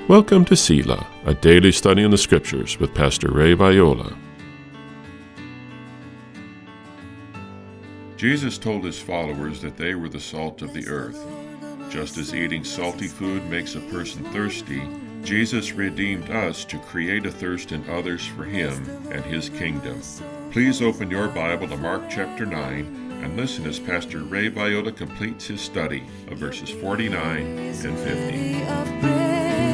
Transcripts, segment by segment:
Welcome to Selah, a daily study in the Scriptures with Pastor Ray Viola. Jesus told his followers that they were the salt of the earth. Just as eating salty food makes a person thirsty, Jesus redeemed us to create a thirst in others for him and his kingdom. Please open your Bible to Mark chapter 9 and listen as Pastor Ray Viola completes his study of verses 49 and 50.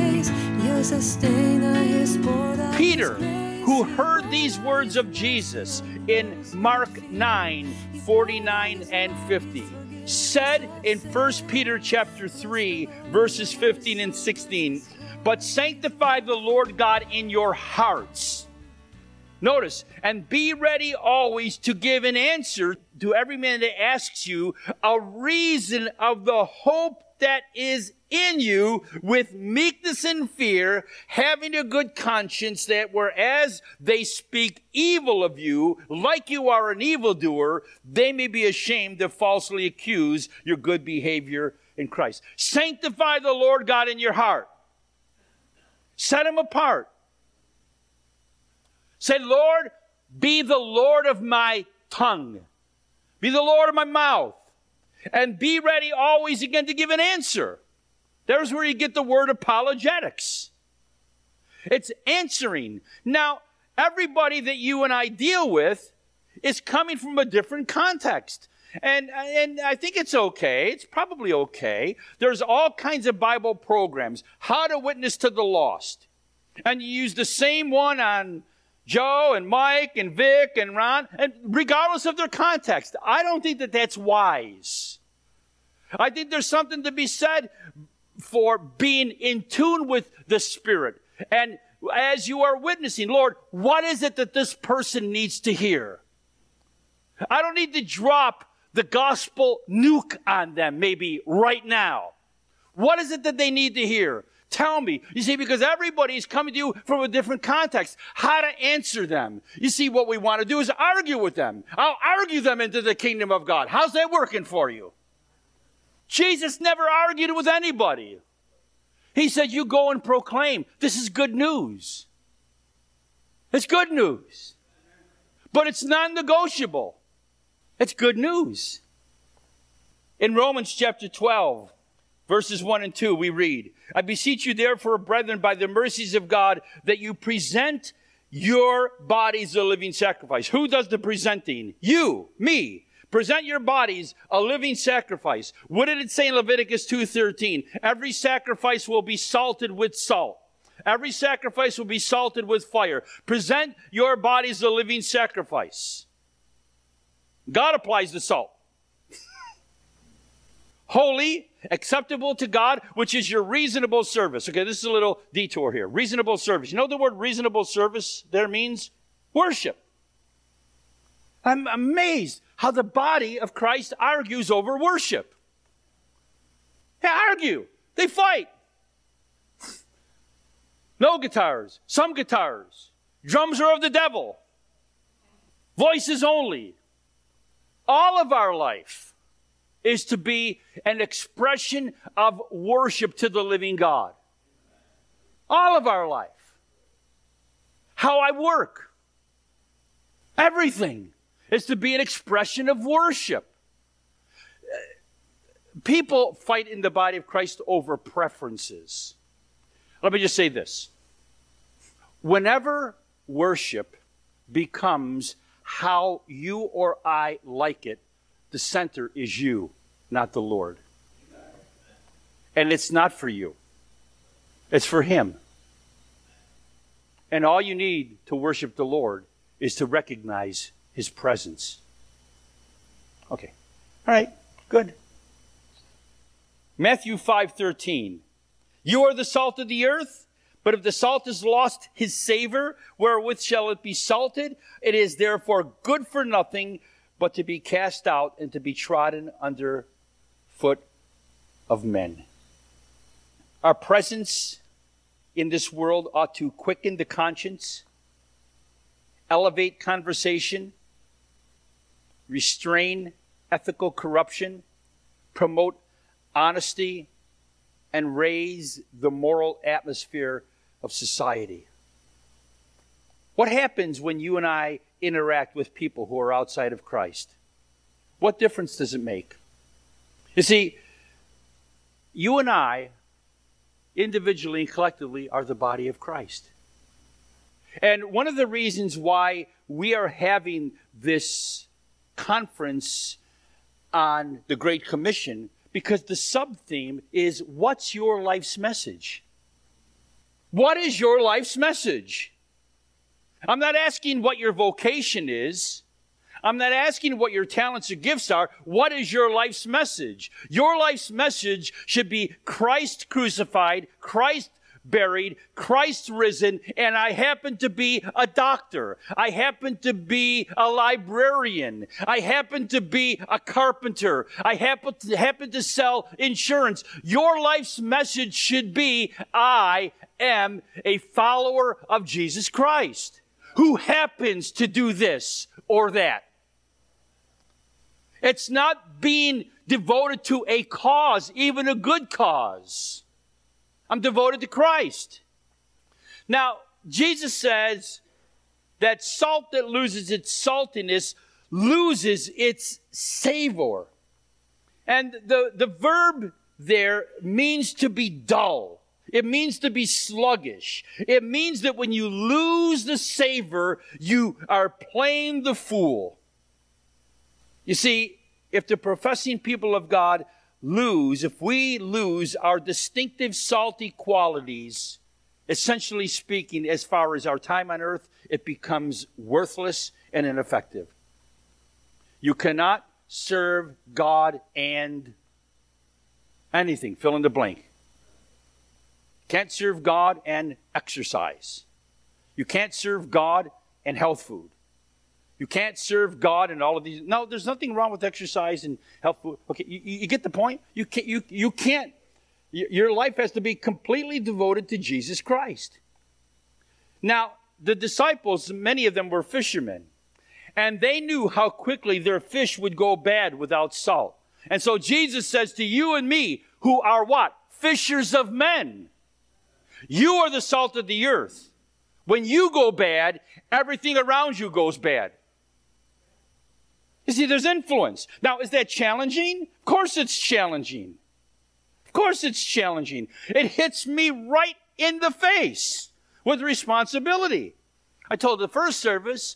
Peter, who heard these words of Jesus in Mark 9, 49 and 50, said in 1 Peter chapter 3, verses 15 and 16, "But sanctify the Lord God in your hearts." Notice, "and be ready always to give an answer to every man that asks you a reason of the hope that is in you with meekness and fear, having a good conscience, that whereas they speak evil of you, like you are an evildoer, they may be ashamed to falsely accuse your good behavior in Christ." Sanctify the Lord God in your heart. Set him apart. Say, "Lord, be the Lord of my tongue. Be the Lord of my mouth. And be ready always again to give an answer." There's where you get the word apologetics. It's answering. Now, everybody that you and I deal with is coming from a different context. And I think it's okay. It's probably okay. There's all kinds of Bible programs. How to witness to the lost. And you use the same one on Joe and Mike and Vic and Ron, and regardless of their context. I don't think that that's wise. I think there's something to be said for being in tune with the Spirit. And as you are witnessing, Lord, what is it that this person needs to hear? I don't need to drop the gospel nuke on them maybe right now. What is it that they need to hear? Tell me. You see, because everybody's coming to you from a different context. How to answer them. You see, what we want to do is argue with them. I'll argue them into the kingdom of God. How's that working for you? Jesus never argued with anybody. He said, "You go and proclaim." This is good news. It's good news. But it's non-negotiable. It's good news. In Romans chapter 12, verses 1 and 2, we read, "I beseech you therefore, brethren, by the mercies of God, that you present your bodies a living sacrifice." Who does the presenting? You, me. Present your bodies a living sacrifice. What did it say in Leviticus 2:13? Every sacrifice will be salted with salt. Every sacrifice will be salted with fire. Present your bodies a living sacrifice. God applies the salt. Holy, acceptable to God, which is your reasonable service. Okay, this is a little detour here. Reasonable service. You know the word reasonable service there means? Worship. I'm amazed how the body of Christ argues over worship. They argue. They fight. No guitars. Some guitars. Drums are of the devil. Voices only. All of our life is to be an expression of worship to the living God. All of our life. How I work. Everything is to be an expression of worship. People fight in the body of Christ over preferences. Let me just say this. Whenever worship becomes how you or I like it, the center is you, not the Lord. And it's not for you. It's for Him. And all you need to worship the Lord is to recognize His presence. Okay. All right. Good. Matthew 5:13. "You are the salt of the earth, but if the salt has lost his savor, wherewith shall it be salted? It is therefore good for nothing, but to be cast out and to be trodden under foot of men." Our presence in this world ought to quicken the conscience, elevate conversation, restrain ethical corruption, promote honesty, and raise the moral atmosphere of society. What happens when you and I interact with people who are outside of Christ? What difference does it make? You see, you and I, individually and collectively, are the body of Christ. And one of the reasons why we are having this conference on the Great Commission, because the sub-theme is, what's your life's message? What is your life's message? I'm not asking what your vocation is. I'm not asking what your talents or gifts are. What is your life's message? Your life's message should be Christ crucified, Christ buried, Christ risen, and I happen to be a doctor. I happen to be a librarian. I happen to be a carpenter. I happen to sell insurance. Your life's message should be, I am a follower of Jesus Christ who happens to do this or that. It's not being devoted to a cause, even a good cause. I'm devoted to Christ. Now, Jesus says that salt that loses its saltiness loses its savor. And the verb there means to be dull. It means to be sluggish. It means that when you lose the savor, you are playing the fool. You see, if the professing people of God if we lose our distinctive salty qualities, essentially speaking, as far as our time on earth, it becomes worthless and ineffective. You cannot serve God and anything, fill in the blank. Can't serve God and exercise. You can't serve God and health food. You can't serve God and all of these. No, there's nothing wrong with exercise and health food. Okay, you get the point? You can't. Your life has to be completely devoted to Jesus Christ. Now, the disciples, many of them were fishermen. And they knew how quickly their fish would go bad without salt. And so Jesus says to you and me, who are what? Fishers of men. You are the salt of the earth. When you go bad, everything around you goes bad. You see, there's influence. Now, is that challenging? Of course it's challenging. Of course it's challenging. It hits me right in the face with responsibility. I told the first service,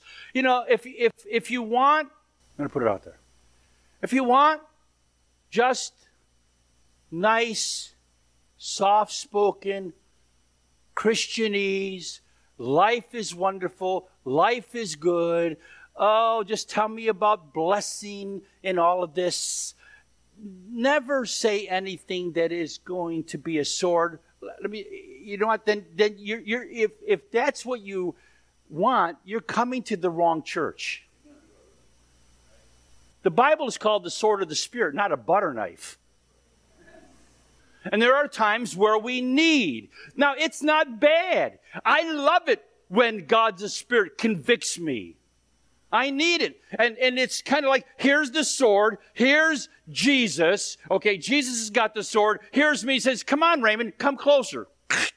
if you want, I'm going to put it out there. If you want just nice, soft-spoken, Christianese, life is wonderful, life is good, oh, just tell me about blessing and all of this. Never say anything that is going to be a sword. You know what? Then if that's what you want, you're coming to the wrong church. The Bible is called the sword of the Spirit, not a butter knife. And there are times where we need. Now, it's not bad. I love it when God's Spirit convicts me. I need it. And it's kind of like, here's the sword. Here's Jesus. Okay, Jesus has got the sword. Here's me. He says, come on, Raymond, come closer.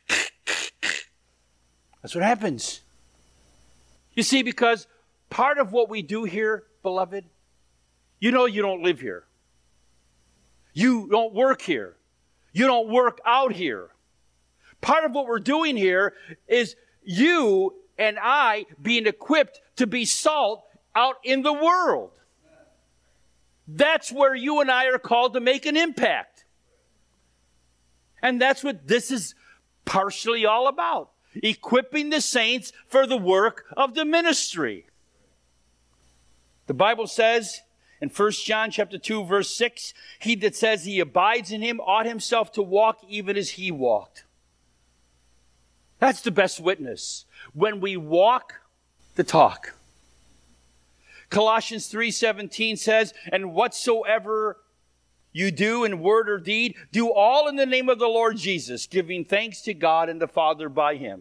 That's what happens. You see, because part of what we do here, beloved, you don't live here. You don't work here. You don't work out here. Part of what we're doing here is you and I being equipped to be salt out in the world. That's where you and I are called to make an impact. And that's what this is partially all about. Equipping the saints for the work of the ministry. The Bible says in 1 John chapter 2, verse 6, he that says he abides in him ought himself to walk even as he walked. That's the best witness. When we walk the talk. Colossians 3:17 says, and whatsoever you do in word or deed, do all in the name of the Lord Jesus, giving thanks to God and the Father by him.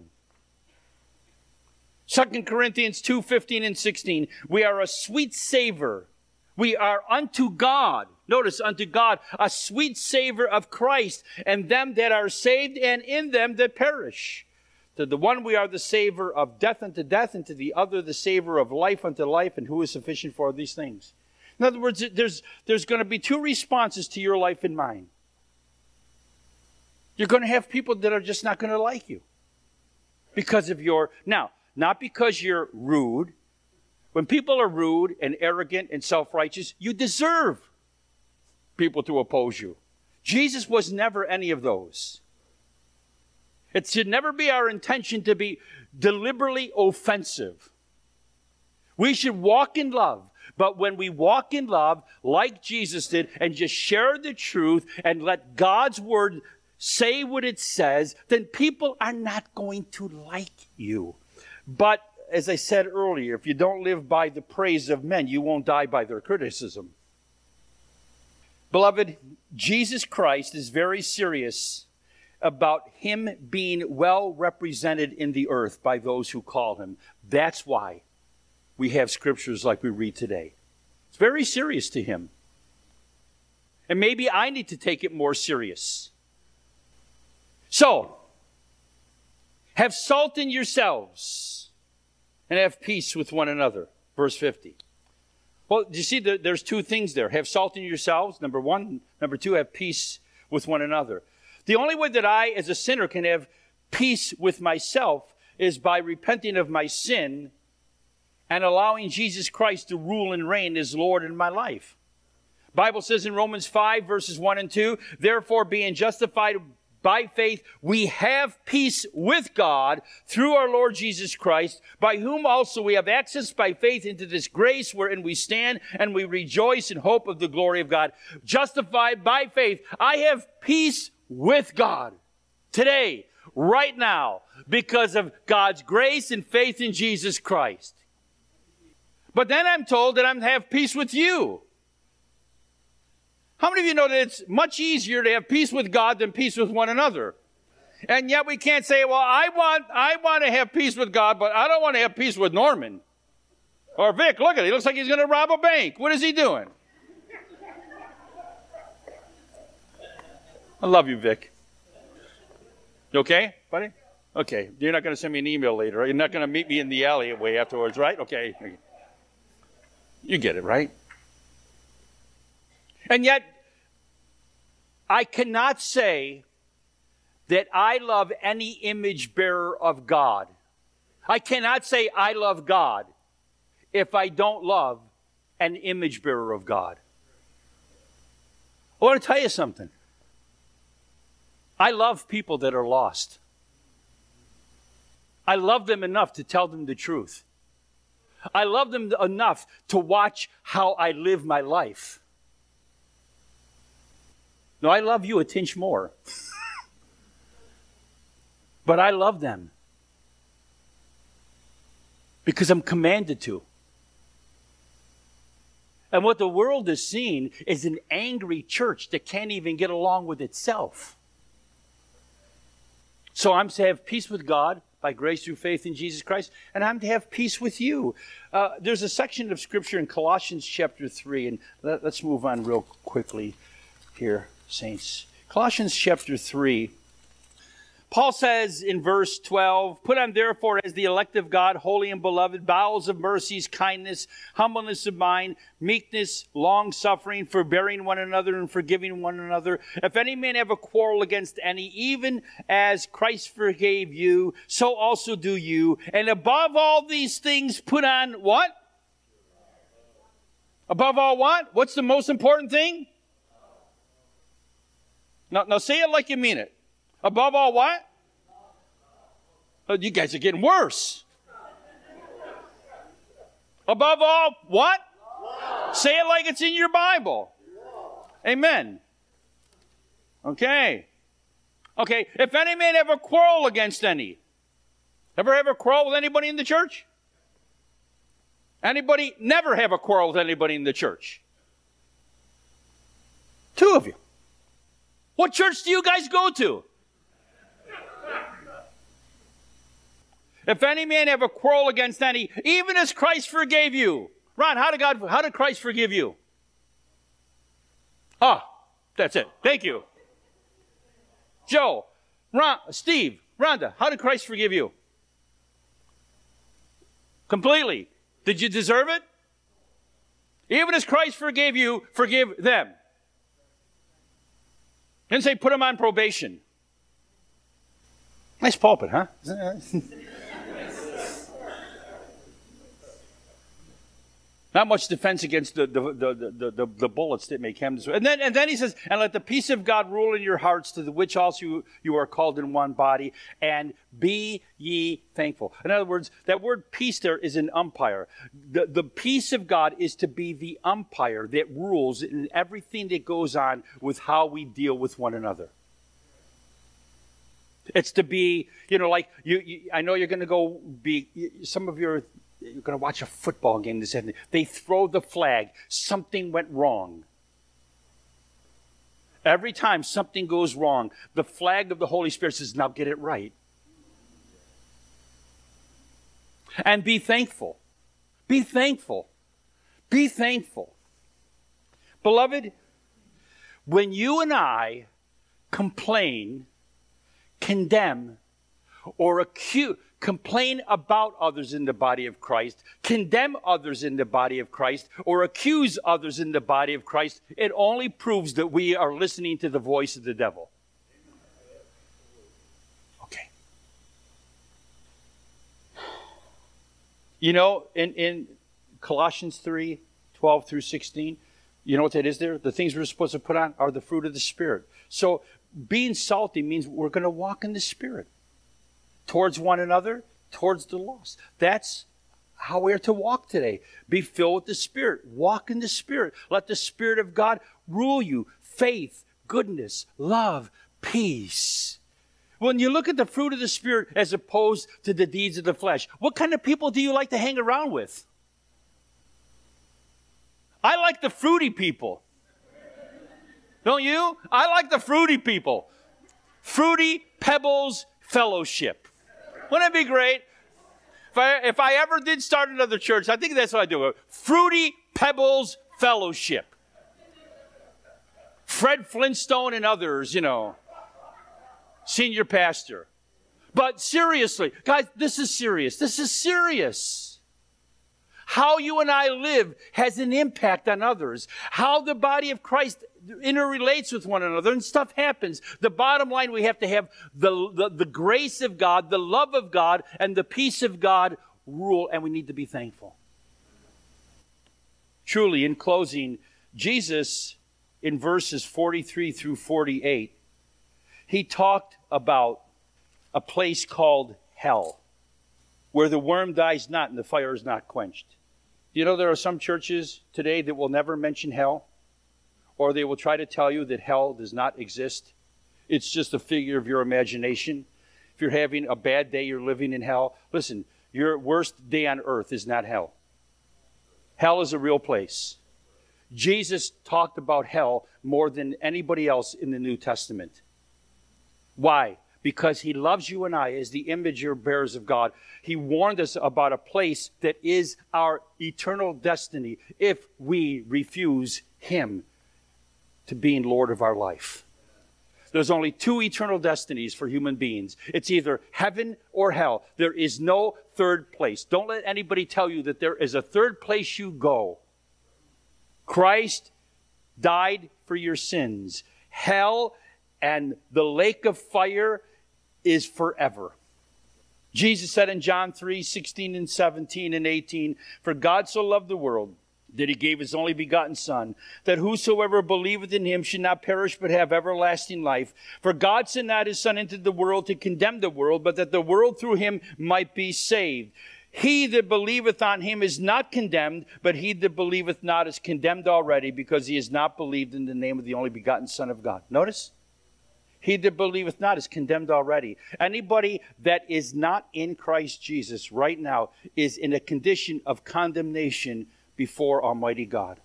2 Corinthians 2:15 and 16, we are a sweet savor We are unto God. Notice, unto God, a sweet savor of Christ, and them that are saved, and in them that perish. To the one we are the savor of death unto death, and to the other the savor of life unto life, and who is sufficient for these things? In other words, there's going to be two responses to your life and mine. You're going to have people that are just not going to like you because of your... Now, not because you're rude. When people are rude and arrogant and self-righteous, you deserve people to oppose you. Jesus was never any of those. It should never be our intention to be deliberately offensive. We should walk in love. But when we walk in love, like Jesus did, and just share the truth and let God's word say what it says, then people are not going to like you. But as I said earlier, if you don't live by the praise of men, you won't die by their criticism. Beloved, Jesus Christ is very serious about him being well represented in the earth by those who call him. That's why we have scriptures like we read today. It's very serious to him. And maybe I need to take it more serious. So, have salt in yourselves and have peace with one another. Verse 50. Well, do you see there's two things there. Have salt in yourselves, number one. Number two, have peace with one another. The only way that I, as a sinner, can have peace with myself is by repenting of my sin and allowing Jesus Christ to rule and reign as Lord in my life. Bible says in Romans 5, verses 1 and 2, therefore, being justified by faith, we have peace with God through our Lord Jesus Christ, by whom also we have access by faith into this grace wherein we stand, and we rejoice in hope of the glory of God. Justified by faith, I have peace with God today, right now, because of God's grace and faith in Jesus Christ. But then I'm told that I'm to have peace with you. How many of you know that it's much easier to have peace with God than peace with one another? And yet we can't say, well, I want to have peace with God, but I don't want to have peace with Norman. Or Vic, look at it. He looks like he's going to rob a bank. What is he doing? I love you, Vic. You okay, buddy? Okay. You're not going to send me an email later. Right? You're not going to meet me in the alleyway afterwards, right? Okay. You get it, right? And yet, I cannot say that I love any image bearer of God. I cannot say I love God if I don't love an image bearer of God. I want to tell you something. I love people that are lost. I love them enough to tell them the truth. I love them enough to watch how I live my life. No, I love you a tinge more. But I love them because I'm commanded to. And what the world is seeing is an angry church that can't even get along with itself. So I'm to have peace with God by grace through faith in Jesus Christ, and I'm to have peace with you. There's a section of Scripture in Colossians chapter 3, and let's move on real quickly here, saints. Colossians chapter 3. Paul says in verse 12, put on therefore as the elect of God, holy and beloved, bowels of mercies, kindness, humbleness of mind, meekness, long-suffering, forbearing one another and forgiving one another. If any man have a quarrel against any, even as Christ forgave you, so also do you. And above all these things, put on what? Above all what? What's the most important thing? Now say it like you mean it. Above all what? Oh, you guys are getting worse. Above all what? Say it like it's in your Bible. Amen. Okay. Okay, if any man have a quarrel against any. Ever have a quarrel with anybody in the church? Anybody never have a quarrel with anybody in the church? Two of you. What church do you guys go to? If any man have a quarrel against any, even as Christ forgave you. Ron, how did Christ forgive you? That's it. Thank you. Joe, Steve, Rhonda, how did Christ forgive you? Completely. Did you deserve it? Even as Christ forgave you, forgive them. Didn't say put them on probation. Nice pulpit, huh? Not much defense against the bullets that may come. And then he says, and let the peace of God rule in your hearts, to the which also you are called in one body, and be ye thankful. In other words, that word peace there is an umpire. The peace of God is to be the umpire that rules in everything that goes on with how we deal with one another. It's to be, like I know you're going to go some of you're going to watch a football game this evening. They throw the flag. Something went wrong. Every time something goes wrong, the flag of the Holy Spirit says, now get it right. And be thankful. Be thankful. Be thankful. Beloved, when you and complain, condemn, or complain about others in the body of Christ, condemn others in the body of Christ, or accuse others in the body of Christ, it only proves that we are listening to the voice of the devil. Okay. In Colossians 3:12 through 16, you know what that is there? The things we're supposed to put on are the fruit of the Spirit. So being salty means we're going to walk in the Spirit. Towards one another, towards the lost. That's how we're to walk today. Be filled with the Spirit. Walk in the Spirit. Let the Spirit of God rule you. Faith, goodness, love, peace. When you look at the fruit of the Spirit as opposed to the deeds of the flesh, what kind of people do you like to hang around with? I like the fruity people. Don't you? I like the fruity people. Fruity Pebbles Fellowship. Wouldn't it be great? If I ever did start another church, I think that's what I do. Fruity Pebbles Fellowship. Fred Flintstone and others, senior pastor. But seriously, guys, this is serious. This is serious. How you and I live has an impact on others. How the body of Christ interrelates with one another, and stuff happens. The bottom line, we have to have the grace of God, the love of God, and the peace of God rule, and we need to be thankful. Truly, in closing, Jesus, in verses 43 through 48, he talked about a place called hell, where the worm dies not and the fire is not quenched. You know, there are some churches today that will never mention hell, or they will try to tell you that hell does not exist. It's just a figure of your imagination. If you're having a bad day, you're living in hell. Listen, your worst day on earth is not hell. Hell is a real place. Jesus talked about hell more than anybody else in the New Testament. Why? Because he loves you and I as the image bearers of God. He warned us about a place that is our eternal destiny if we refuse him to being Lord of our life. There's only two eternal destinies for human beings. It's either heaven or hell. There is no third place. Don't let anybody tell you that there is a third place you go. Christ died for your sins. Hell and the lake of fire is forever. Jesus said in John 3:16 and 17 and 18, "For God so loved the world that he gave his only begotten Son, that whosoever believeth in him should not perish but have everlasting life. For God sent not his Son into the world to condemn the world, but that the world through him might be saved. He that believeth on him is not condemned, but he that believeth not is condemned already, because he has not believed in the name of the only begotten Son of God." Notice? He that believeth not is condemned already. Anybody that is not in Christ Jesus right now is in a condition of condemnation before Almighty God.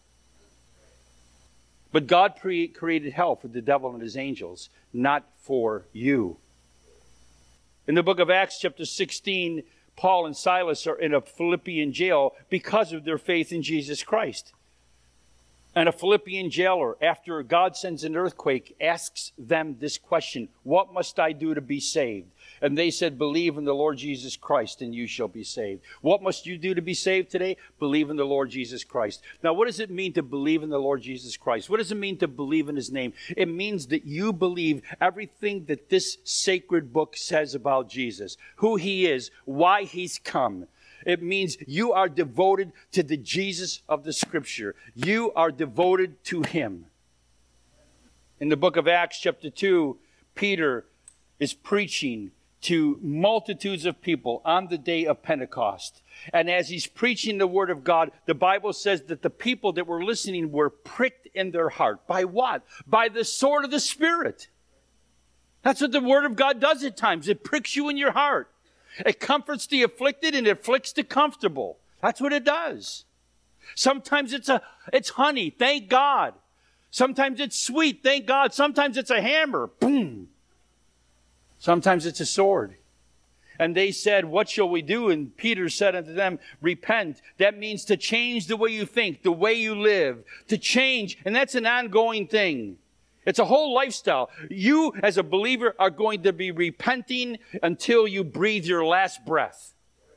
But God created hell for the devil and his angels, not for you. In the book of Acts chapter 16, Paul and Silas are in a Philippian jail because of their faith in Jesus Christ. And a Philippian jailer, after God sends an earthquake, asks them this question, what must I do to be saved? And they said, believe in the Lord Jesus Christ and you shall be saved. What must you do to be saved today? Believe in the Lord Jesus Christ. Now, what does it mean to believe in the Lord Jesus Christ? What does it mean to believe in his name? It means that you believe everything that this sacred book says about Jesus, who he is, why he's come. It means you are devoted to the Jesus of the Scripture. You are devoted to him. In the book of Acts, chapter 2, Peter is preaching to multitudes of people on the day of Pentecost. And as he's preaching the word of God, the Bible says that the people that were listening were pricked in their heart. By what? By the sword of the Spirit. That's what the word of God does at times. It pricks you in your heart. It comforts the afflicted and it afflicts the comfortable. That's what it does. Sometimes it's honey, thank God. Sometimes it's sweet, thank God. Sometimes it's a hammer, boom. Sometimes it's a sword. And they said, what shall we do? And Peter said unto them, repent. That means to change the way you think, the way you live, to change. And that's an ongoing thing. It's a whole lifestyle. You, as a believer, are going to be repenting until you breathe your last breath.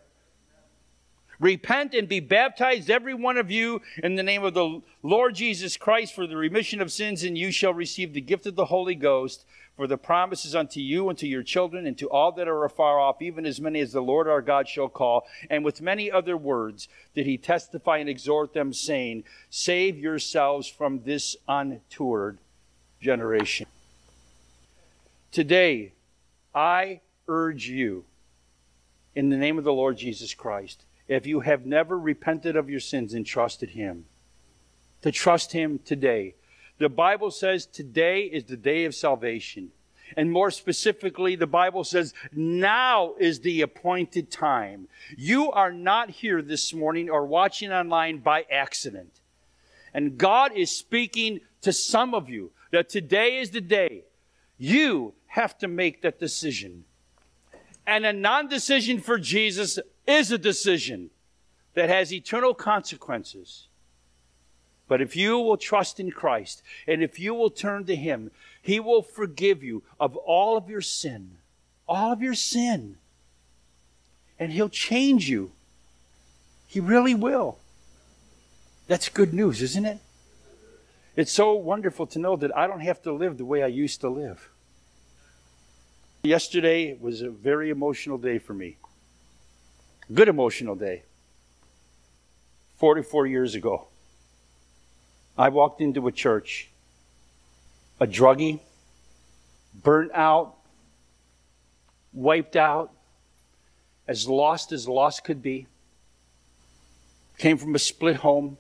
Repent and be baptized, every one of you, in the name of the Lord Jesus Christ for the remission of sins, and you shall receive the gift of the Holy Ghost. For the promise is unto you and to your children and to all that are afar off, even as many as the Lord our God shall call. And with many other words did he testify and exhort them, saying, save yourselves from this untoward generation. Today, I urge you, in the name of the Lord Jesus Christ, if you have never repented of your sins and trusted him, to trust him today. The Bible says today is the day of salvation. And more specifically, the Bible says now is the appointed time. You are not here this morning or watching online by accident. And God is speaking to some of you that today is the day. You have to make that decision. And a non-decision for Jesus is a decision that has eternal consequences. But if you will trust in Christ, and if you will turn to him, he will forgive you of all of your sin. All of your sin. And he'll change you. He really will. That's good news, isn't it? It's so wonderful to know that I don't have to live the way I used to live. Yesterday was a very emotional day for me. Good emotional day. 44 years ago, I walked into a church, a druggie, burnt out, wiped out, as lost could be. Came from a split home.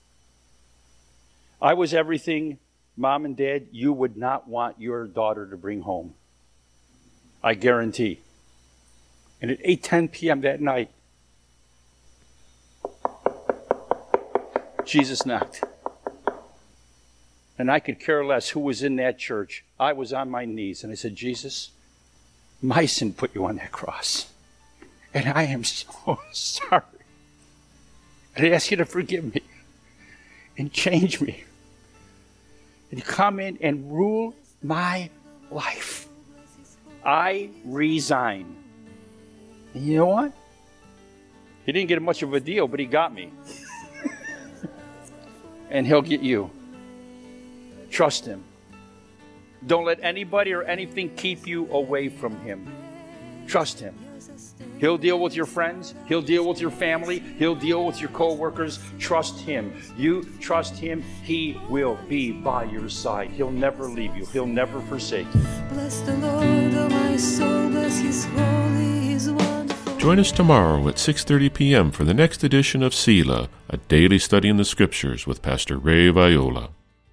I was everything, Mom and Dad, you would not want your daughter to bring home. I guarantee. And at 8:10 p.m. that night, Jesus knocked. And I could care less who was in that church. I was on my knees and I said, Jesus, my sin put you on that cross. And I am so sorry. And I ask you to forgive me and change me. And come in and rule my life. I resign. And you know what? He didn't get much of a deal, but he got me. And he'll get you. Trust him. Don't let anybody or anything keep you away from him. Trust him. He'll deal with your friends. He'll deal with your family. He'll deal with your co-workers. Trust him. You trust him. He will be by your side. He'll never leave you. He'll never forsake you. Bless the Lord, oh my soul, bless his holy, his wonderful. Join us tomorrow at 6:30 p.m. for the next edition of Selah, a daily study in the Scriptures with Pastor Ray Viola.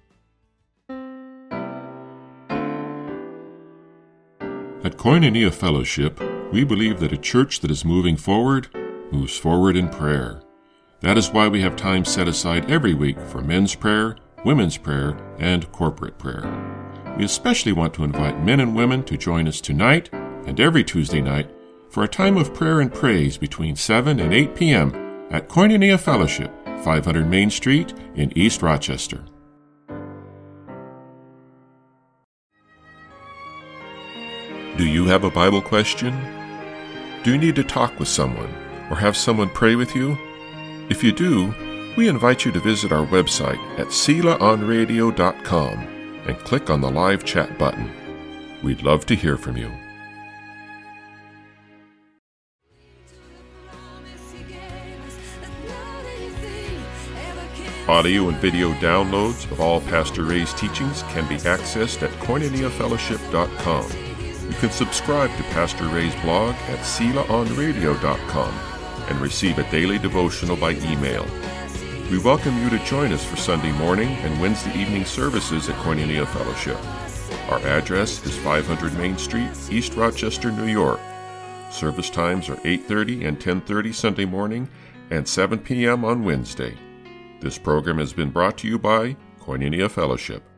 At Koinonia Fellowship, we believe that a church that is moving forward moves forward in prayer. That is why we have time set aside every week for men's prayer, women's prayer, and corporate prayer. We especially want to invite men and women to join us tonight and every Tuesday night for a time of prayer and praise between 7 and 8 p.m. at Koinonia Fellowship, 500 Main Street in East Rochester. Do you have a Bible question? Do you need to talk with someone or have someone pray with you? If you do, we invite you to visit our website at SelaOnRadio.com and click on the live chat button. We'd love to hear from you. Audio and video downloads of all Pastor Ray's teachings can be accessed at KoinoniaFellowship.com. You can subscribe to Pastor Ray's blog at SelaOnRadio.com and receive a daily devotional by email. We welcome you to join us for Sunday morning and Wednesday evening services at Koinonia Fellowship. Our address is 500 Main Street, East Rochester, New York. Service times are 8:30 and 10:30 Sunday morning and 7 p.m. on Wednesday. This program has been brought to you by Koinonia Fellowship.